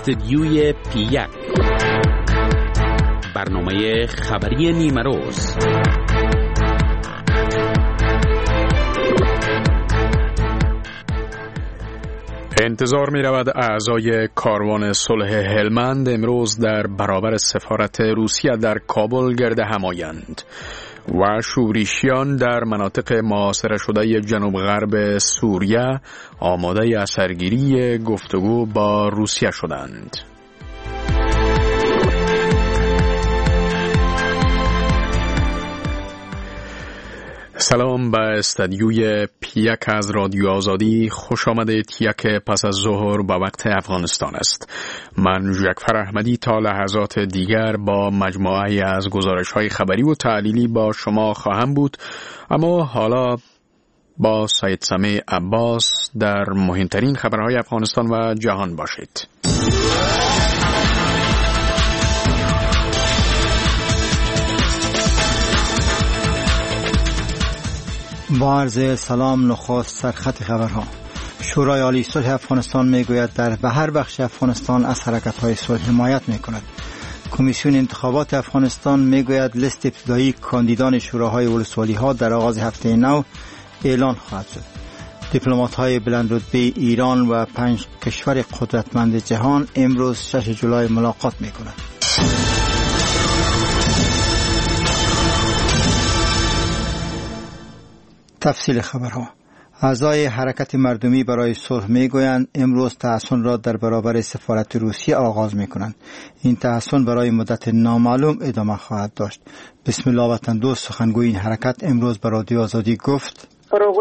استدیوی پی1 برنامه خبری نیمروز. انتظار می رود اعضای کاروان صلح هلمند امروز در برابر سفارت روسیه در کابل گرد هم آیند و شورشیان در مناطق محاصره شده جنوب غرب سوریه آماده اثرگیری گفتگو با روسیه شدند. سلام به استدیوی پی1 از رادیو آزادی. خوش آمدید. یک پس از ظهر با وقت افغانستان است. من جعفر احمدی تا لحظات دیگر با مجموعه از گزارش‌های خبری و تحلیلی با شما خواهم بود، اما حالا با سید سمیع عباس در مهمترین خبرهای افغانستان و جهان باشید. با عرض سلام، نخست سرخط خبرها. شورای عالی صلح افغانستان میگوید به هر بخش افغانستان از حرکت‌های صلح حمایت میکند. کمیسیون انتخابات افغانستان میگوید لیست ابتدایی کاندیدان شوراهای ولسوالی‌ها در آغاز هفته نو اعلان خواهد شد. دیپلمات‌های بلندرتبه ایران و 5 کشور قدرتمند جهان امروز 6 جولای ملاقات میکنند. تفصیل خبرها. اعضای حرکت مردمی برای صلح میگویند امروز تحصن را در برابر سفارت روسیه آغاز میکنند. این تحصن برای مدت نامعلوم ادامه خواهد داشت. بسم الله وطن دوست سخنگوی این حرکت امروز به رادیو آزادی گفت: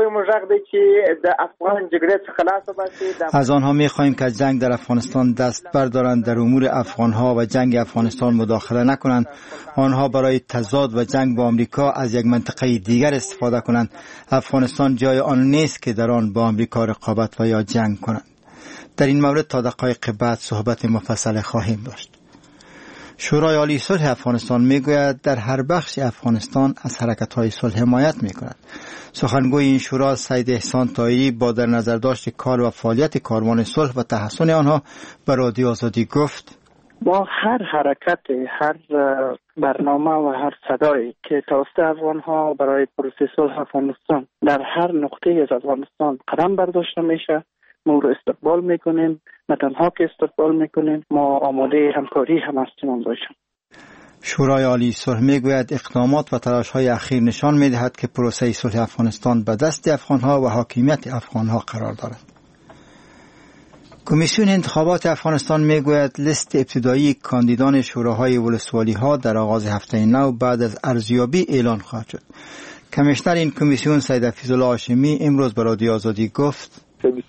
از آنها می‌خواهیم که جنگ در افغانستان دست بردارند، در امور افغانها و جنگ افغانستان مداخله نکنند. آنها برای تضاد و جنگ با آمریکا از یک منطقه دیگر استفاده کنند. افغانستان جای آن نیست که در آن با آمریکا رقابت و یا جنگ کنند. در این مورد تا دقایق بعد صحبت مفصل خواهیم داشت. شورای عالی صلح افغانستان میگوید در هر بخش افغانستان از حرکت‌های صلح حمایت میکند. سخنگوی این شورا سید احسان طاهری با در نظر داشت کار و فعالیت کاروان صلح و تحسن آنها به رادیو آزادی گفت: با هر حرکت، هر برنامه و هر صدایی که توسط افغان‌ها برای پروسه صلح افغانستان در هر نقطه از افغانستان قدم برداشته میشه، ما رو استقبال میکنیم. نه تنها که استقبال میکنیم، ما آماده همکاری هم هستیم باشیم. شورای عالی صلح میگوید اقدامات و تلاش‌های اخیر نشان میدهد که پروسه صلح افغانستان به دست افغان‌ها و حاکمیت افغان‌ها قرار دارد. کمیسیون انتخابات افغانستان میگوید لیست ابتدایی کاندیدان شوراهای ولسوالی‌ها در آغاز هفته نو بعد از ارزیابی اعلان خواهد شد. کمیشنر این کمیسیون سید حفیظالله هاشمی امروز به رادیو آزادی گفت: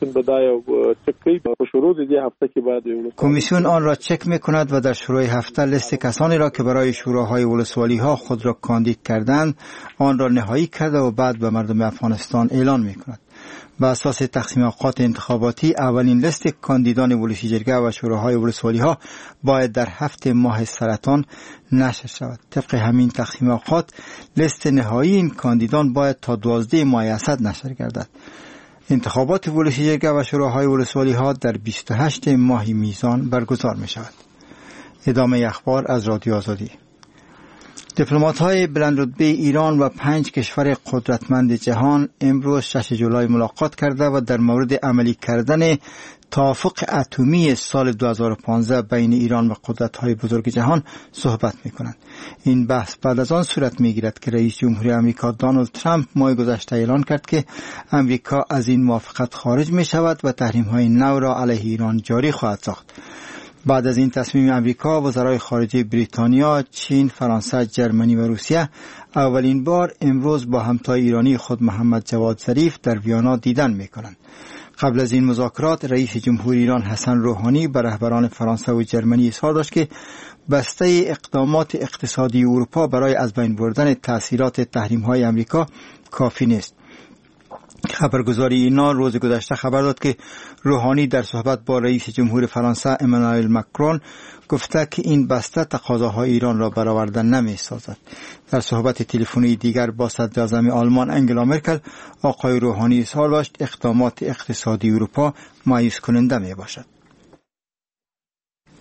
کمیسیون آن را چک میکند و در شروع هفته لیست کسانی را که برای شوراهای ولسوالی‌ها خود را کاندید کردند آن را نهایی کرده و بعد به مردم افغانستان اعلان میکند. بر اساس تقسیم اوقات انتخاباتی اولین لیست کاندیدان ولسیجرگه و شوراهای ولسوالی‌ها باید در 7 ماه سرطان نشر شود. طبق همین تقسیم اوقات لیست نهایی این کاندیدان باید تا 12 ماه اسد نشر گردد. انتخابات ولسیجرگه و شوراهای ولسوالی‌ها در 28 ماه میزان برگزار می شود. ادامه اخبار از رادیو آزادی. دیپلمات‌های بلندرتبه ایران و 5 کشور قدرتمند جهان امروز 6 جولای ملاقات کرده و در مورد عملی کردن توافق اتمی سال 2015 بین ایران و قدرت‌های بزرگ جهان صحبت می‌کنند. این بحث بعد از آن صورت می‌گیرد که رئیس جمهوری آمریکا دونالد ترامپ ماه گذشته اعلان کرد که آمریکا از این موافقت خارج می‌شود و تحریم‌های نو را علیه ایران جاری خواهد ساخت. بعد از این تصمیم آمریکا، وزرای خارجه بریتانیا، چین، فرانسه، جرمنی و روسیه اولین بار امروز با همتای ایرانی خود محمد جواد ظریف در ویانا دیدن می‌کنند. قبل از این مذاکرات رئیس جمهوری ایران حسن روحانی به رهبران فرانسه و جرمنی اظهار داشت که بسته اقدامات اقتصادی اروپا برای از بین بردن تأثیرات تحریم‌های آمریکا کافی نیست. خبرگزاری اینا روز گذشته خبر داد که روحانی در صحبت با رئیس جمهور فرانسه امانوئل مکرون گفته که این بسته تقاضاهای ایران را برآورده نمی‌سازد. در صحبت تلفنی دیگر با صدر اعظم آلمان انگلا مرکل، آقای روحانی اظهار داشت اقدامات اقتصادی اروپا مایوس کننده میباشد.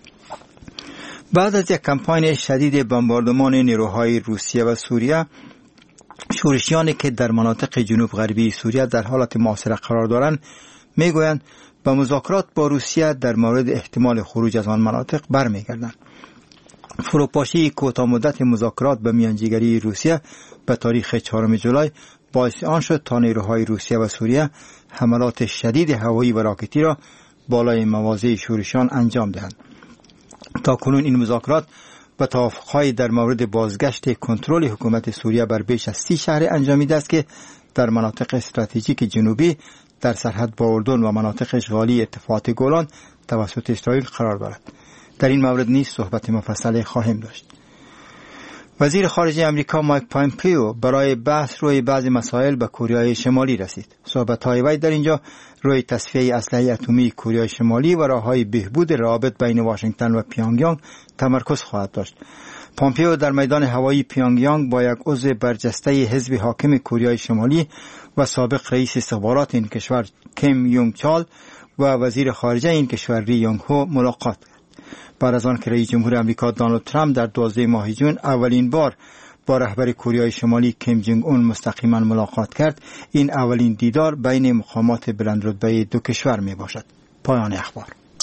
بعد از یک کمپاین شدید بمباردمان نیروهای روسیه و سوریه، شورشیانی که در مناطق جنوب غربی سوریه در حالت محاصره قرار دارند میگویند به مذاکرات با روسیه در مورد احتمال خروج از آن مناطق برمیگردند. فروپاشی کوتاه مدت مذاکرات به میانجیگری روسیه به تاریخ 4 جولای باعث آن شد تا نیروهای روسیه و سوریه حملات شدید هوایی و راکتی را بالای مواضع شورشیان انجام دهند. تا کنون این مذاکرات و توافق‌های در مورد بازگشت کنترل حکومت سوریه بر بیش از 30 شهر انجامیده است که در مناطق استراتژیک جنوبی در سرحد با اردن و مناطق اشغالی اتفاقات گولان توسط اسرائیل قرار دارد. در این مورد نیز صحبت مفصل خواهیم داشت. وزیر خارجه امریکا مایک پامپیو برای بحث روی بعضی مسائل به کره شمالی رسید. صحبت‌های وی در اینجا روی تصفیه اسلحه اتمی کره شمالی و راه‌های بهبود روابط بین واشنگتن و پیونگیانگ تمرکز خواهد داشت. پامپیو در میدان هوایی پیونگیانگ با یک عضو برجسته حزب حاکم کره شمالی و سابق رئیس استخبارات این کشور کیم یونگ چال و وزیر خارجه این کشور ری یونگ هو ملاقات کرد. بعد از آن که رئیس جمهور آمریکا دونالد ترامپ در 12 ماه جون اولین بار با رهبر کره شمالی کیم جونگ اون مستقیما ملاقات کرد، این اولین دیدار بین مقامات بلندرتبه دو کشور می باشد. پایان اخبار.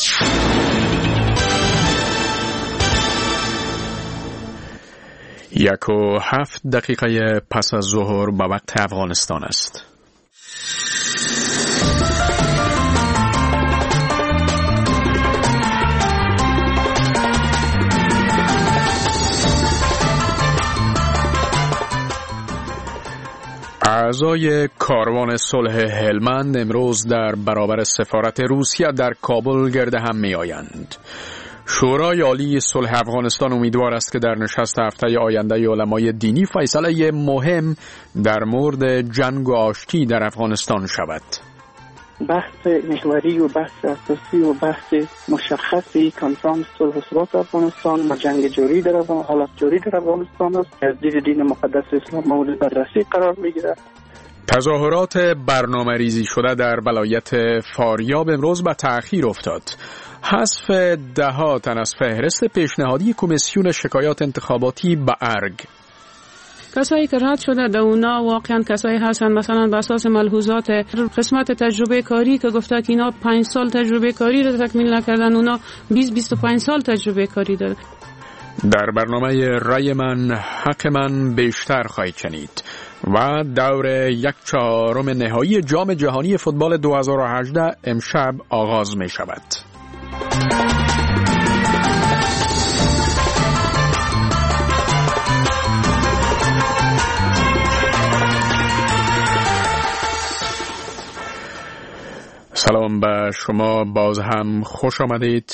1:07 پس از ظهر به وقت افغانستان است. اعضای کاروان صلح هلمند امروز در برابر سفارت روسیه در کابل گرد هم می آیند. شورای عالی صلح افغانستان امیدوار است که در نشست هفته آینده علمای دینی فیصله مهم در مورد جنگ و آشتی در افغانستان شود. بحث محوری و بحث اساسی و بحث مشخصی کنفرانس صلح و ثبات افغانستان و جنگ جاری در حالت جاری در افغانستان است. از دید دین مقدس اسلام مورد بررسی قرار میگیرد. تظاهرات برنامه‌ریزی شده در ولایت فاریاب امروز به تأخیر افتاد. حذف 10 تن از فهرست پیشنهادی کمیسیون شکایات انتخاباتی به ارگ. کسایی که رد شده در اونا واقعا کسایی هستن مثلا بر اساس ملحوظات قسمت تجربه کاری که گفته که اینا 5 سال تجربه کاری رو تکمیل نکردن، اونا 20-25 سال تجربه کاری دارن. در برنامه رای من حق من بیشتر خواهید شنید و دور 1/4 نهایی جام جهانی فوتبال 2018 امشب آغاز می شود. سلام به شما، باز هم خوش آمدید.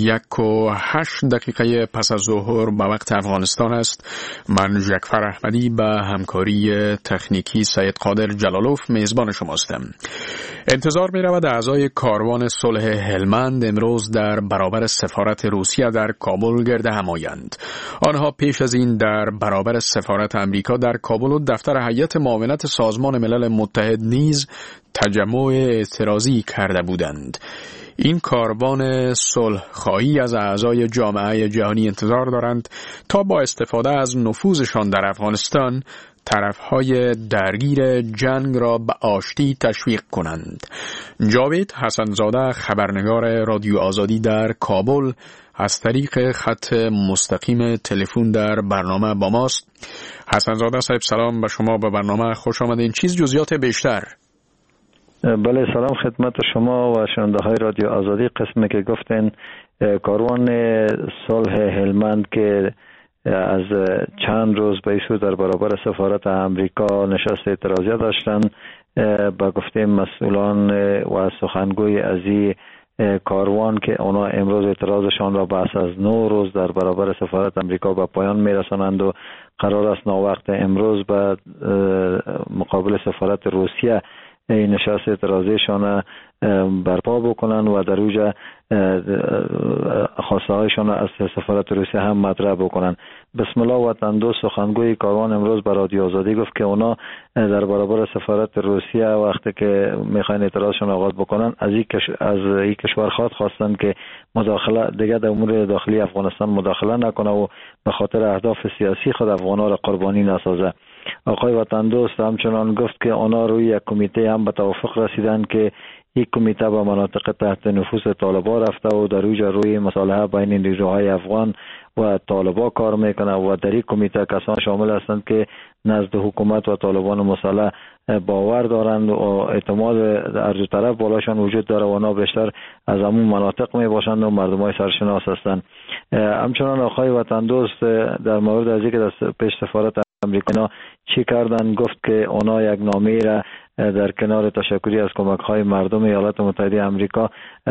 1:08 پس از ظهر به وقت افغانستان است. من جعفر احمدی به همکاری تکنیکی سید قادر جلالوف میزبان شماستم. انتظار می رود اعضای کاروان صلح هلمند امروز در برابر سفارت روسیه در کابل گرد هم آیند. آنها پیش از این در برابر سفارت امریکا در کابل و دفتر هیئت معاونت سازمان ملل متحد نیز تجمع اعتراضی کرده بودند. این کاروان صلح خواهی از اعضای جامعه جهانی انتظار دارند تا با استفاده از نفوذشان در افغانستان طرفهای درگیر جنگ را به آشتی تشویق کنند. جاوید حسنزاده خبرنگار رادیو آزادی در کابل از طریق خط مستقیم تلفن در برنامه با ماست. حسنزاده صاحب سلام به شما، به برنامه خوش آمدین. چیز جزئیات بیشتر؟ بله سلام خدمت شما و شنونده های رادیو آزادی. قسمی که گفتین کاروان صلح هلمند که از چند روز به ایسو در برابر سفارت امریکا نشست اعتراضیه داشتن، با گفته مسئولان و سخنگوی از این کاروان که اونا امروز اعتراضشان را پس از 9 روز در برابر سفارت امریکا به پایان میرسانند و قرار است ناوقت امروز به مقابل سفارت روسیه این نشست اعتراضیشان برپا بکنن و در اوجه خواسته هایشان از سفارت روسیه هم مطرح بکنن. بسم الله وطندوست سخنگوی کاروان امروز به رادیو آزادی گفت که اونا در برابر سفارت روسیه وقتی که میخواین اعتراضشون آغاز بکنن از این کشور خواستن که مداخله دیگه در امور داخلی افغانستان مداخله نکنه و به خاطر اهداف سیاسی خود افغان‌ها را قربانی نسازه. آقای وطندوست همچنان گفت که اونا روی یک کمیته هم به توافق رسیدن که این کمیته به مناطق تحت نفوذ طالبان رفته و در اوج روی مصالحه بین نیروهای افغان و طالبان کار میکنه و در این کمیته کسان شامل هستند که نزد حکومت و طالبان مسلح باور دارند و اعتماد از دو طرف بالاشان وجود داره و اونا بیشتر از همون مناطق می باشند و مردمای سرشناس هستند. همچنان آقای وطندوست در مورد از اینکه پیش سفارت امریکا چی کردن گفت که اونا یک نامه را در کنار تشکری از کمک های مردم ایالات متحده امریکا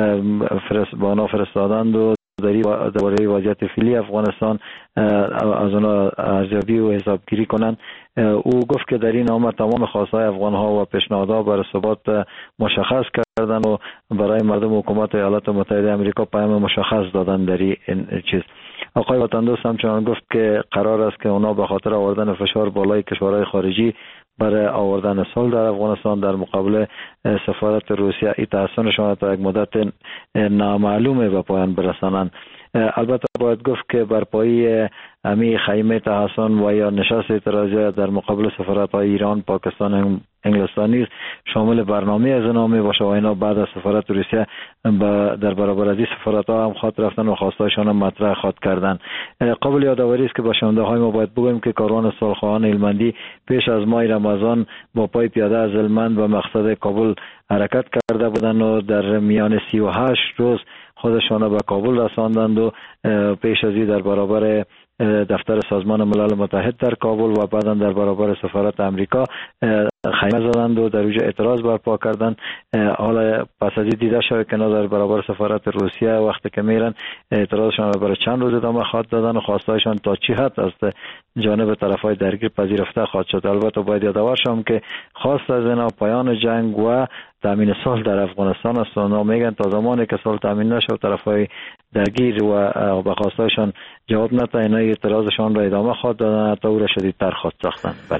با اونا فرستادند و درباره وضعیت فعلی افغانستان از اونا ارزیابی و حسابگیری کنند. او گفت که در این نامه تمام خواستهای افغان ها و پیشنهادها برای ثبات مشخص کردن و برای مردم حکومت ایالات متحده امریکا پیام مشخص دادن در این چیز. آقای وطندوست همچنان گفت که قرار است که اونا به خاطر آوردن فشار بالای کشورهای خارجی برای آوردن صلح در افغانستان در مقابل سفارت روسیه ای تحسنشان تا یک مدت نامعلومه به پایان برسانند. البته باید گفت که برپایی امی خیمه تحسن و یا نشست اعتراضی در مقابل سفارت‌های ایران، پاکستان، انگلستانی شامل برنامه از نامی باشه و اینا بعد از سفارت روسیه در برابر از این سفارت‌ها هم خواهد رفتن و خواستایشان هم مطرح خواهد کردن. قابل یادآوری است که با شنونده‌های ما باید بگوییم که کاروان صلح‌خواهان هلمندی پیش از ماه رمضان با پای پیاده از هلمند به مقصد کابل حرکت کرده بودند و در میان 38 روز خودشان به کابل رساندند و پیش از این در برابر دفتر سازمان ملل متحد در کابل و بعدا در برابر سفارت امریکا خیمه زدند و در اونجا اعتراض برپا کردند. حالا پس از این دیده شد که در برابر سفارت روسیه وقتی که میرن اعتراضشان برای چند روز ادامه خواهد دادن و خواستایشان تا چی حد از جانب طرفای درگیر پذیرفته خواهد شد. البته باید یادآور شم که خواست از اینا پایان جنگ و تامین صلح در افغانستان است. اونا میگن تا زمانی که صلح تامین نشه طرفای درگیر و به خواستایشان جواب نده اینا اعتراضشان را ادامه خواهد دادن تا او را شدیدتر خواهد ساختن. بله.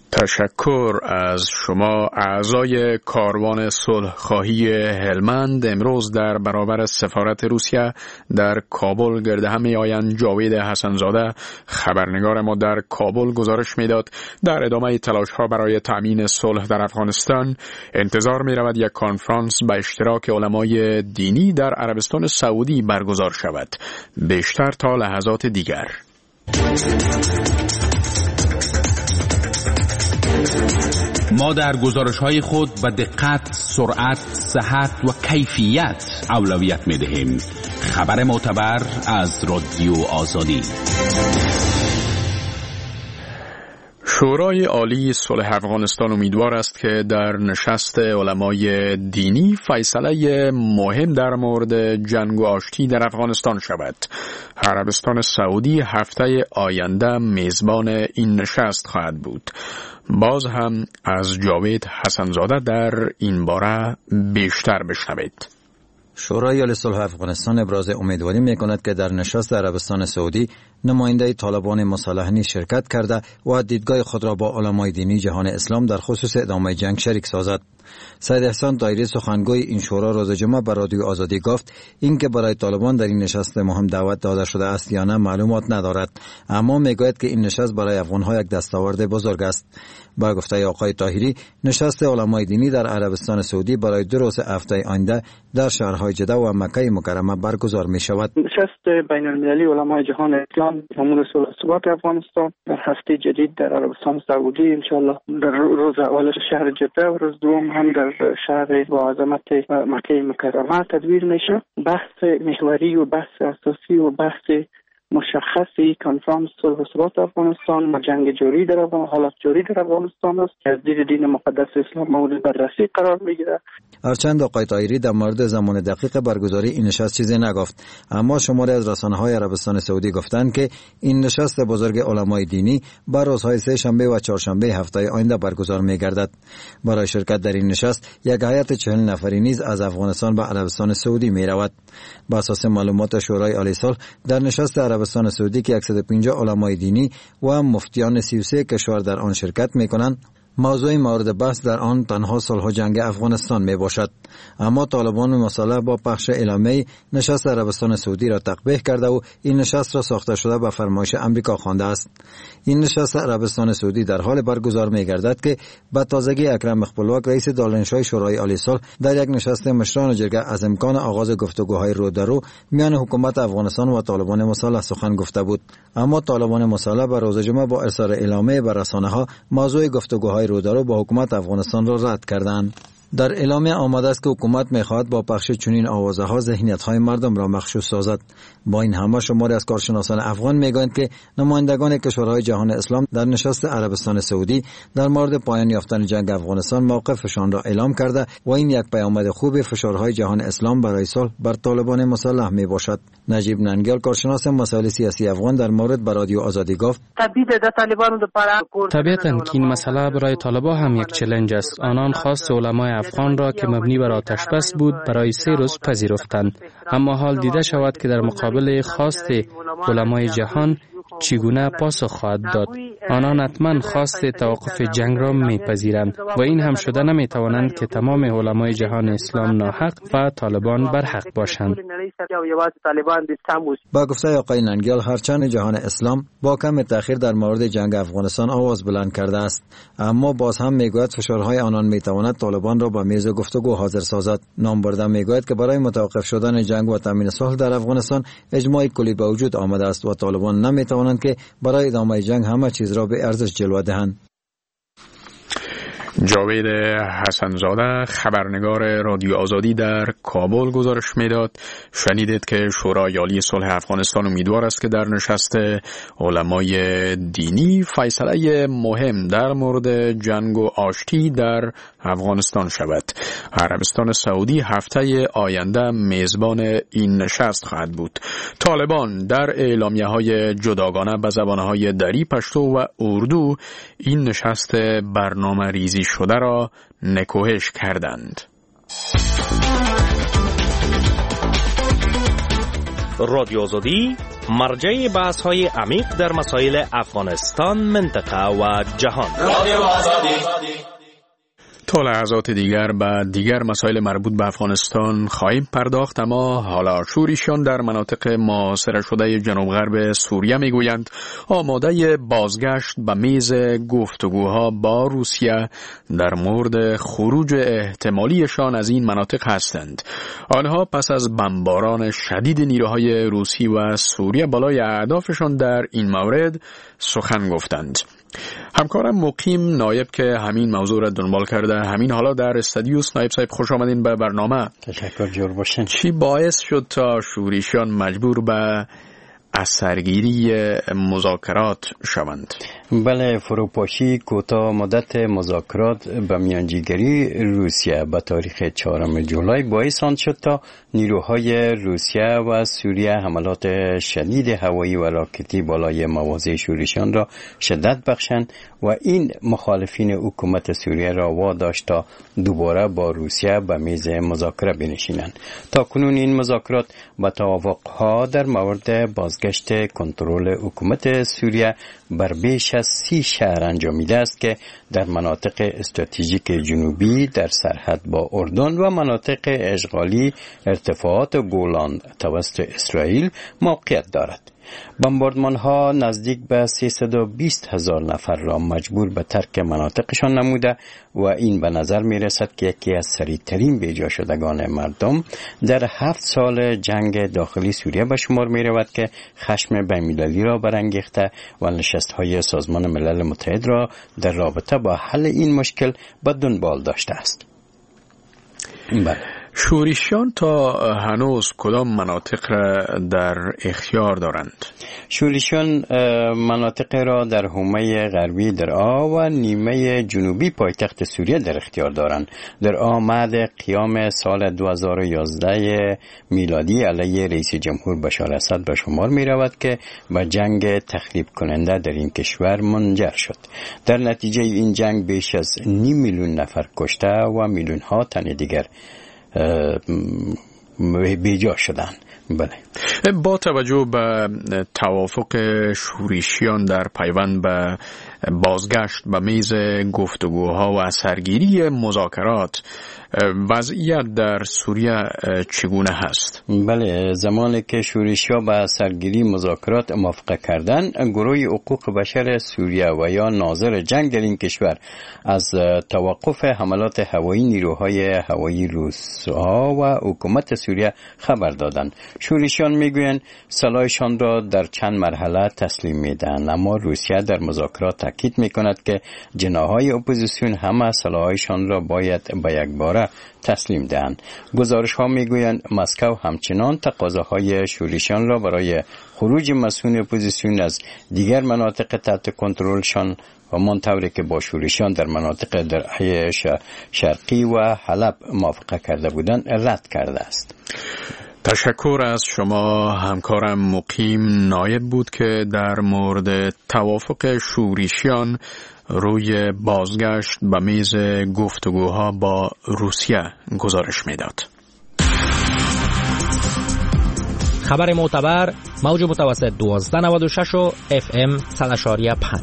تشکر از شما. اعضای کاروان صلح‌خواهی هلمند امروز در برابر سفارت روسیه در کابل گرد هم می‌آیند. جاوید حسن‌زاده خبرنگار ما در کابل گزارش می‌داد در ادامه تلاش‌ها برای تأمین صلح در افغانستان انتظار می‌رود یک کنفرانس به اشتراک علمای دینی در عربستان سعودی برگزار شود. بیشتر تا لحظات دیگر. ما در گزارش‌های خود به دقت، سرعت، صحت و کیفیت اولویت می‌دهیم. خبر معتبر از رادیو آزادی. شورای عالی صلح افغانستان امیدوار است که در نشست علمای دینی فیصله مهم در مورد جنگ و آشتی در افغانستان شود. عربستان سعودی هفته آینده میزبان این نشست خواهد بود. باز هم از جاوید حسن‌زاده در این باره بیشتر بشنوید. شورای عالی صلح افغانستان ابراز امیدواری می‌کند که در نشست عربستان سعودی نماینده طالبان مسلح نیز شرکت کرده و دیدگاه خود را با علمای دینی جهان اسلام در خصوص ادامه جنگ شریک سازد. سید احسان طاهری سخنگوی این شورا روز جمعه بر رادیو آزادی گفت اینکه برای طالبان در این نشست مهم دعوت داده شده است یا نه معلومات ندارد، اما میگوید که این نشست برای افغان‌ها یک دستاورد بزرگ است. با گفته آقای طاهری نشست علمای دینی در عربستان سعودی برای 2 روز هفته آینده در شهرهای جده و مکه مکرمه برگزار می شود. نشست بین المللی علمای جهان اسلام امور صلح و ثبات افغانستان در هفته جدید در عربستان سعودی ان شاء الله در روز اول شهر جده و روز دوم هم در شهر با عظمت مکه مکرمه تدبیر میشه. بحث محوری و بحث اساسی و بحث مشخصی کنفرانس صلح و ثبات افغانستان و جنگ جاری در حالت جاری در افغانستان است که از دید دین مقدس اسلام مورد بررسی قرار میگیره. هرچند آقای طاهری در مورد زمان دقیق برگزاری این نشست چیزی نگفت، اما شماری از رسانه‌های عربستان سعودی گفتند که این نشست بزرگ علمای دینی بر روزهای سه شنبه و چهارشنبه هفته آینده برگزار می‌گردد. برای شرکت در این نشست یک هیئت 40 نفری نیز از افغانستان به عربستان سعودی می‌رود. بر اساس معلومات شورای عالی صلح در نشست عربستان سعودی که 150 علمای دینی و مفتیان 33 کشور در آن شرکت می‌کنند، موضوع مورد بحث در آن تنها صلح و جنگ افغانستان می باشد. اما طالبان مسلح با پخش اعلامیه نشست عربستان سعودی را تقبیح کرده و این نشست را ساخته شده به فرمایش امریکا خوانده است. این نشست عربستان سعودی در حال برگزار می گردد که به تازگی اکرم مخبلواک رئیس دارالانشای شورای عالی صلح در یک نشست مشران جرگه از امکان آغاز گفتگوهای رو در رو میان حکومت افغانستان و طالبان مسلح سخن گفته بود. اما طالبان مسلح به روز جمعه با ارسال اعلامیه به رسانه‌ها موضوع گفتگوهای رودارو با حکومت افغانستان را رد کردند. در اعلامیه آمده است که حکومت می‌خواهد با پخش چنین آوازه‌ها ذهنیت‌های مردم را مغشوش سازد. با این همه شماری از کارشناسان افغان می‌گویند که نمایندگان کشورهای جهان اسلام در نشست عربستان سعودی در مورد پایان یافتن جنگ افغانستان موقفشان را اعلام کرده و این یک پیامد خوب فشارهای جهان اسلام برای صلح بر طالبان مسلح میباشد. نجیب ننگیال کارشناس مسائل سیاسی افغان در مورد به رادیو آزادی گفت: طبیعتاً که این مسئله برای طالبان هم یک چالش است. آنان خواست علمای افغان را که مبنی بر آتش بس بود برای 3 روز پذیرفتند، اما حال دیده شود که در مقابل خواست علمای جهان چگونه پاسخ خواهد داد. آنان حتما خواست توقف جنگ را میپذیرند و این هم شده نمیتوانند که تمام علمای جهان اسلام ناحق و طالبان برحق باشند. با گفته آقای ننگیال، هرچند جهان اسلام با کم تأخیر در مورد جنگ افغانستان آواز بلند کرده است، اما باز هم میگوید فشارهای آنان میتواند طالبان را به میز گفتگو حاضر سازد. نام برده میگوید که برای متوقف شدن جنگ و تامین صلح در افغانستان اجماع کلی به وجود آمده است و طالبان نمیتوانند که برای ادامه جنگ همه چیز را به ارزش جلوه دهند. جاوید حسنزاده خبرنگار رادیو آزادی در کابل گزارش میداد. شنیدید که شورای عالی صلح افغانستان امیدوار است که در نشست علمای دینی فیصله مهم در مورد جنگ و آشتی در افغانستان شود. عربستان سعودی هفته آینده میزبان این نشست خواهد بود. طالبان در اعلامیه‌های جداگانه به زبان‌های دری، پشتو و اردو این نشست برنامه ریزی شده را نکوهش کردند. رادیو آزادی مرجع بحث‌های عمیق در مسائل افغانستان، منطقه و جهان. رادیو آزادی. تا لحظات دیگر به دیگر مسائل مربوط به افغانستان خواهیم پرداخت، اما حالا شوریشان در مناطق محاصره شده جنوب غرب سوریه میگویند آماده بازگشت به میز گفتگوها با روسیه در مورد خروج احتمالیشان از این مناطق هستند. آنها پس از بمباران شدید نیروهای روسی و سوریه بالای اهدافشان در این مورد سخن گفتند. همکارم مقیم نایب که همین موضوع را دنبال کرده همین حالا در استودیوس. نایب صاحب خوش آمدین به برنامه. تشکر، جور باشین. چی باعث شد تا شوریشیان مجبور به اثرگیری مذاکرات شوند؟ بله، فروپاشی کوتاه مدت مذاکرات به میانجیگری روسیه به تاریخ 4 جولای باعث آن شد تا نیروهای روسیه و سوریه حملات شدید هوایی و راکتی بالای مواضع شوریشان را شدت بخشند و این مخالفین حکومت سوریه را واداشت تا دوباره با روسیه به میز مذاکره بنشینند. تا کنون این مذاکرات به توافقها در مورد بازگشت کنترل حکومت سوریه بر بیش از 30 شهر انجامیده است که در مناطق استراتژیک جنوبی در سرحد با اردن و مناطق اشغالی ارتفاعات گولان توسط اسرائیل موقعیت دارد. بمباردمان‌ها نزدیک به 320,000 نفر را مجبور به ترک مناطقشان نموده و این به نظر می رسد که یکی از سریع‌ترین بیجا شدگان مردم در 7 سال جنگ داخلی سوریه به شمار می رود که خشم بین‌المللی را برانگیخته و نشست‌های سازمان ملل متحد را در رابطه با حل این مشکل به دنبال داشته است. بله. شوریشیان تا هنوز کدام مناطق را در اختیار دارند؟ شوریشیان مناطق را در حومه غربی درعا و نیمه جنوبی پایتخت سوریه در اختیار دارند. درعا بعد قیام سال 2011 میلادی علیه رئیس جمهور بشار اسد به شمار می رود که به جنگ تخریب کننده در این کشور منجر شد. در نتیجه این جنگ بیش از 500,000 نفر کشته و میلیون ها تن دیگر بیجا شدن. بله. با توجه به توافق شورشیان در پیوند به بازگشت به میز گفتگوها و سرگیری مذاکرات، وضعیت در سوریه چگونه هست؟ بله، زمانی که شورشیان به سرگیری مذاکرات موافقه کردند، گروه حقوق بشر سوریه و یا ناظر جنگ در این کشور از توقف حملات هوایی نیروهای هوایی روس‌ها و حکومت سوریه خبر دادند. شورشیان میگویند سلاحشان را در چند مرحله تسلیم میدن، اما روسیه در مذاکرات تاکید میکند که جناحهای اپوزیسیون همه سلاحشان را باید به یک باره تسلیم دهند. گزارش ها میگویند مسکو همچنان تقاضاهای شورشیان را برای خروج مسئولین اپوزیسیون از دیگر مناطق تحت کنترلشان و منطوری که با شورشیان در مناطق درعی شرقی و حلب موافقه کرده بودند رد کرده است. تشکر از شما. همکارم مقیم نایب بود که در مورد توافق شورشیان روی بازگشت به میز گفتگوها با روسیه گزارش میداد. خبر معتبر، موج متوسط 1296 و FM 100.5.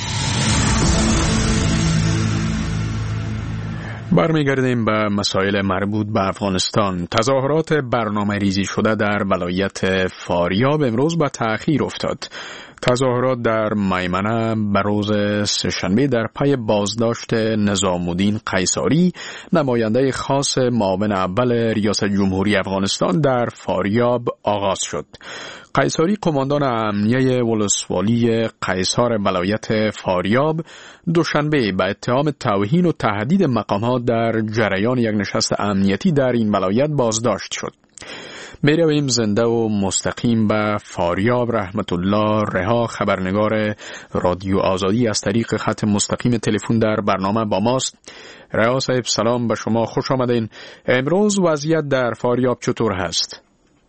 برمیگردیم به مسائل مربوط به افغانستان. تظاهرات برنامه ریزی شده در ولایت فاریاب امروز به تأخیر افتاد. تظاهرات در میمنه به روز سه‌شنبه در پی بازداشت نظامالدین قیصاری، نماینده خاص معاون اول ریاست جمهوری افغانستان در فاریاب آغاز شد. قیصاری قماندان امنیه ولسوالی قیصار ولایت فاریاب دوشنبه به اتهام توهین و تهدید مقامات در جریان یک نشست امنیتی در این ولایت بازداشت شد. میرویم زنده و مستقیم به فاریاب. رحمت الله رها، خبرنگار رادیو آزادی، از طریق خط مستقیم تلفن در برنامه با ماست. رها صاحب سلام به شما، خوش آمدین. امروز وضعیت در فاریاب چطور هست؟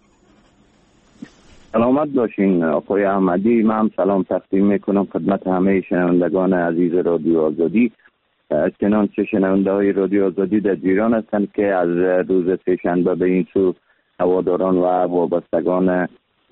سلامت باشین آقای احمدی. من سلام تقدیم میکنم خدمت همه شنوندگان عزیز رادیو آزادی. چنانچه شنونده های رادیو آزادی در ایران هستند که از روز سه‌شنبه به این سو هواداران و وابستگان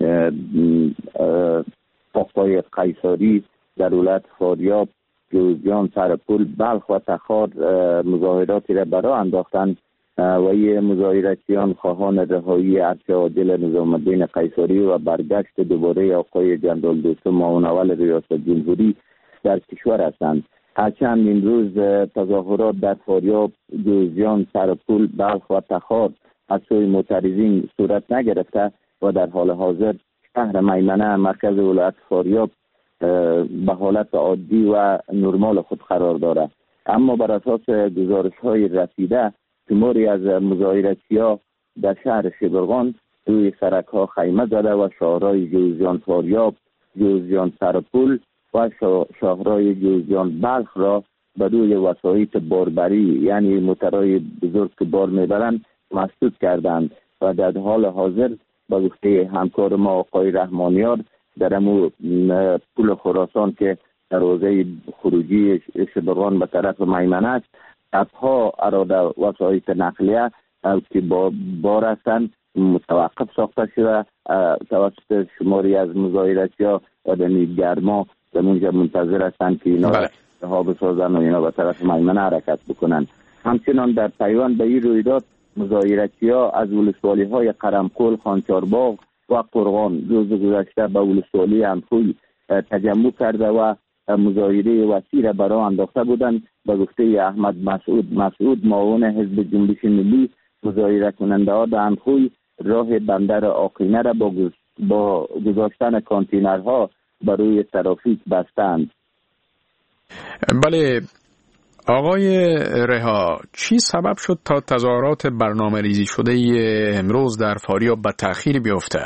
آقای قیصاری در ولایت فاریاب، جوزجان، سرپول، بلخ و تخار مظاهراتی را برا انداختند و این مظاهراتیان خواهان رهایی ارتش عادل نظامالدین قیصاری و برگشت دوباره آقای جنرال دوستم معاون اول ریاست جمهوری در کشور هستند. هرچند این روز تظاهرات در فاریاب، جوزجان، سرپول، بلخ و تخار از سوی معترضین صورت نگرفته و در حال حاضر شهر میمنه مرکز ولایت فاریاب به حالت عادی و نرمال خود قرار دارد. اما بر اساس گزارش‌های رسیده شماری از مظاهراتی‌ها در شهر شبرغان روی سرک‌ها خیمه زده و شهرهای جوزجان فاریاب، جوزجان سرپول و شهرهای جوزجان بلخ را به روی وسایط باربری یعنی موترهای بزرگ که بار میبرند مسدود کردند و در حال حاضر با گفته همکار ما آقای رحمانیار در امو پل خراسان که در حوزه خروجی شبرغان به طرف میمنه است، صدها اراده وسایط نقلیه که بار هستند متوقف ساخته شده توسط شماری از مظاهراتی‌ها و در گرما در اونجا منتظر هستند که اینا ها بسازن و اینا به طرف میمنه حرکت بکنن. همچنان در پیوند به این رویداد مظاهراتی‌ها از ولسوالی‌های قرمکل، خانچارباغ و قرغان روز گذشته به ولسوالی انفوی تجمع کرده و مظاهره وسیع را برای انداخته بودند. به گفته احمد مسعود معاون حزب جنبش ملی، مظاهره کننده ها در انفوی راه بندر آقینه را با گذاشتن کانتینرها برای ترافیک بستند. بله آقای رها، چی سبب شد تا تظاهرات برنامه ریزی شده امروز در فاریاب به تأخیر بیفته؟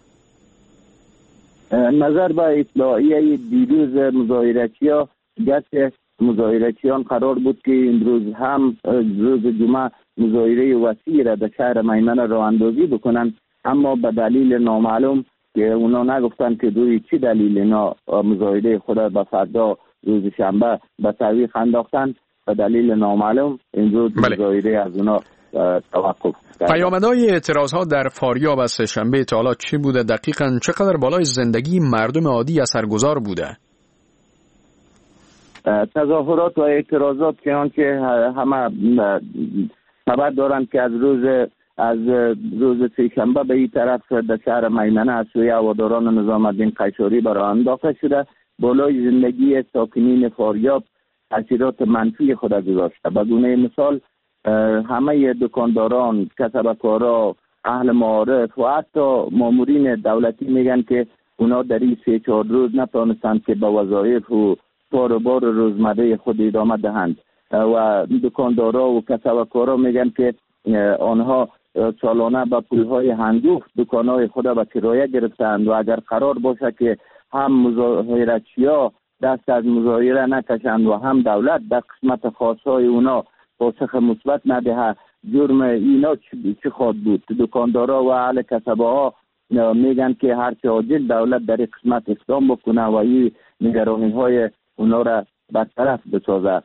نظر به اطلاعیه دیروز مظاهراتی‌ها گشت مظاهراتیان قرار بود که امروز هم روز جمعه مظاهره وسیع را در شهر میمنه راه اندازی بکنن، اما به دلیل نامعلوم که اونا نگفتن که دوی چی دلیل اینا مظاهره خود به فردا روز شنبه به تعویق انداختن، به دلیل نامعلوم امروز مظاهره از اونا توقف. پیامدهای اعتراض‌ها در فاریاب از سه‌شنبه تا حالا چی بوده؟ دقیقاً چقدر بالای زندگی مردم عادی اثرگذار بوده؟ تظاهرات و اعتراضات که آنچه همه خبر دارند که از روز سه‌شنبه به این طرف در شهر میمنه از سوی هواداران نظام الدین قیصری برای انداخته شده، بالای زندگی ساکنین فاریاب تاثیرات منفی خود گذاشته. به گونه مثال همه دکانداران، کسبکارا، اهل معارف و حتی مامورین دولتی میگن که اونا در این 3-4 روز نتونستند که به وظایف و کار و بار روزمره خود ادامه دهند و دکاندارا و کسبکارا میگن که آنها سالانه با پولهای هنگفت دکانهای خود به کرایه گرفتند و اگر قرار باشه که هم مظاهره‌چی‌ها دست از مظاهره نکشند و هم دولت در قسمت خاصهای اونا پاسخ مثبت ندهه، جرم اینا چی خواهد بود؟ دکاندارا و اهل کسبه ها میگن که هر چه عاجل دولت در این قسمت اقدام بکنه و این نگرانی های اونا را برطرف بسازه.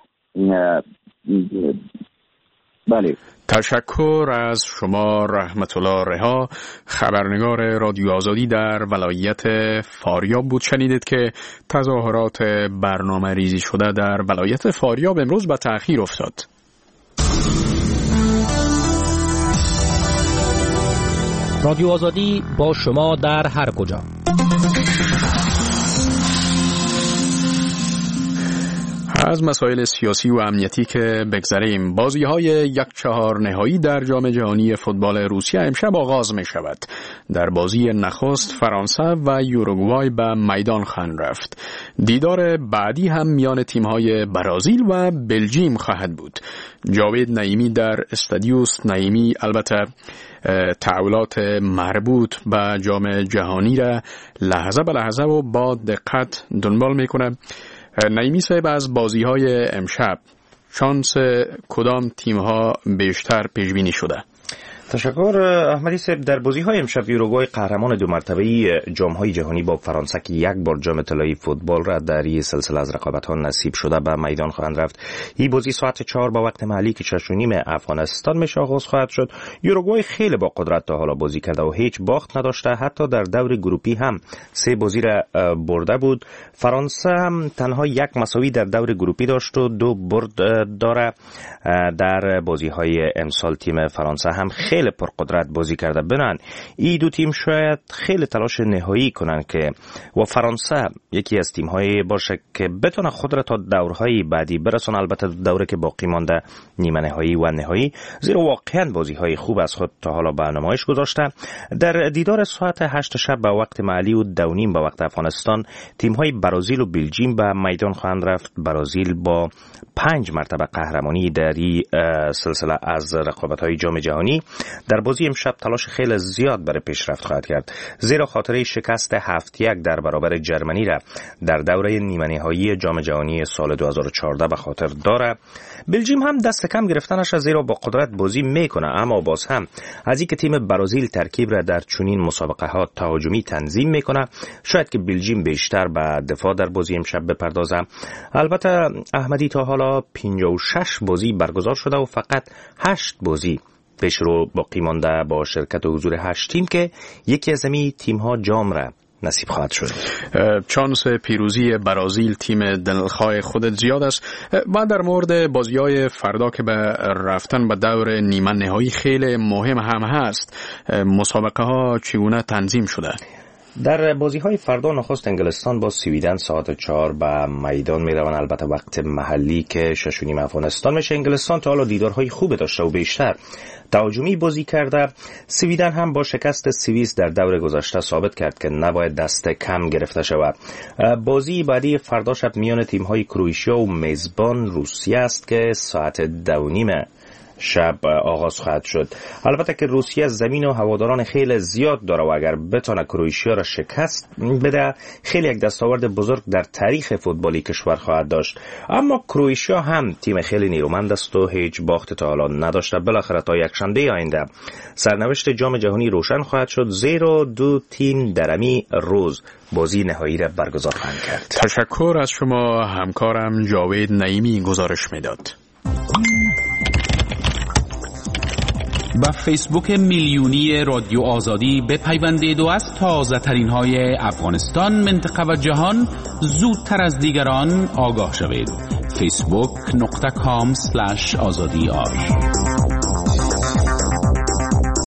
بله. تشکر از شما رحمت الله رها، خبرنگار رادیو آزادی در ولایت فاریاب بود. شنیدید که تظاهرات برنامه ریزی شده در ولایت فاریاب امروز به تأخیر افتاد. رادیو آزادی با شما در هر کجا. از مسائل سیاسی و امنیتی که بگذریم، بازی‌های 1/4 نهایی در جام جهانی فوتبال روسیه امشب آغاز می شود. در بازی نخست فرانسه و یوروگوای به میدان خواهند رفت. دیدار بعدی هم میان تیم‌های برزیل و بلژیم خواهد بود. جاوید نعیمی در استادیوس نعیمی البته تحولات مربوط به جام جهانی را لحظه به لحظه و با دقت دنبال میکنه. نعیمی صاحب، از بازی‌های امشب شانس کدام تیم‌ها بیشتر پیش بینی شده؟ تشکر احمدی صاحب. در بازی‌های امشب یوروگوای قهرمان 2 مرتبه جام‌های جهانی با فرانسه که 1 بار جام طلایی فوتبال را در این سلسله از رقابت‌ها نصیب شده به میدان خواهند رفت. این بازی ساعت 4 به وقت محلی که 6:30 افغانستان میشه آغاز خواهد شد. یوروگوای خیلی با قدرت تا حالا بازی کرده و هیچ باخت نداشته، حتی در دور گروپی هم 3 بازی را برده بود. فرانسه هم تنها 1 مساوی در دور گروپی داشت و 2 برد داره. در بازی‌های امسال تیم فرانسه هم خیلی پرقدرت بازی کرده. بنان این دو تیم شاید خیلی تلاش نهایی کنن که و فرانسه یکی از تیم‌های باشه که بتونه خود را تا دورهای بعدی برسونه، البته دوره که باقی مانده نیمه نهایی و نهایی، زیرا واقعا بازی‌های خوب از خود تا حالا به نمایش گذاشته. در دیدار ساعت 8 شب به وقت محلی و 2:30 به وقت افغانستان تیم‌های برزیل و بلژیم به میدان خواهند رفت. برزیل با 5 مرتبه قهرمانی در این سلسله از رقابت‌های جام جهانی در بازی امشب تلاش خیلی زیاد برای پیشرفت خواهد کرد، زیرا خاطره شکست 7-1 در برابر جرمنی را در دوره نیمه نهایی جام جهانی سال 2014 به خاطر داره. بلژیم هم دست کم گرفتنش زیرا با قدرت بازی میکنه، اما باز هم از اینکه تیم برزیل ترکیب را در چنین مسابقه ها تهاجمی تنظیم میکنه، شاید که بلژیم بیشتر به دفاع در بازی امشب بپردازه. البته احمدی تا حالا 56 بازی برگزار شده و فقط 8 بازی پیش رو باقی مانده با شرکت و حضور 8 تیم که یکی از این تیم‌ها جام را نصیب خواهد شد. چانس پیروزی برزیل تیم دلخواه خودت زیاد است. و در مورد بازی‌های فردا که به رفتن به دور نیمه نهایی خیلی مهم هم هست، مسابقه ها چگونه تنظیم شده؟ در بازی‌های فردا نخست انگلستان با سویدن ساعت 4 به میدان میروند، البته وقت محلی که 6:30 افغانستان میشه. انگلستان تا حالا دیدارهای خوب داشته و بیشتر تهاجمی بازی کرده. سویدن هم با شکست سوئیس در دور گذشته ثابت کرد که نباید دست کم گرفته شود. بازی بعدی فردا شب میان تیم‌های کرواتیا و میزبان روسیه است که ساعت 2:30 شب آغاز خواهد شد. البته که روسیه زمین و هواداران خیلی زیاد داره و اگر بتونه کرواتیا را شکست بده خیلی یک دستاورد بزرگ در تاریخ فوتبالی کشور خواهد داشت. اما کرواتیا هم تیم خیلی نیرومند است و هیچ باخت تا حالا نداشته. بالاخره تا یکشنبه آینده سرنوشت جام جهانی روشن خواهد شد، زیرا دو تیم در امی روز بازی نهایی را برگزار خواهند کرد. تشکر از شما همکارم جاوید نعیمی گزارش میداد. با فیسبوک میلیونی رادیو آزادی بپیوندید و از تازه ترین های افغانستان، منطقه و جهان زودتر از دیگران آگاه شوید. facebook.com/azadi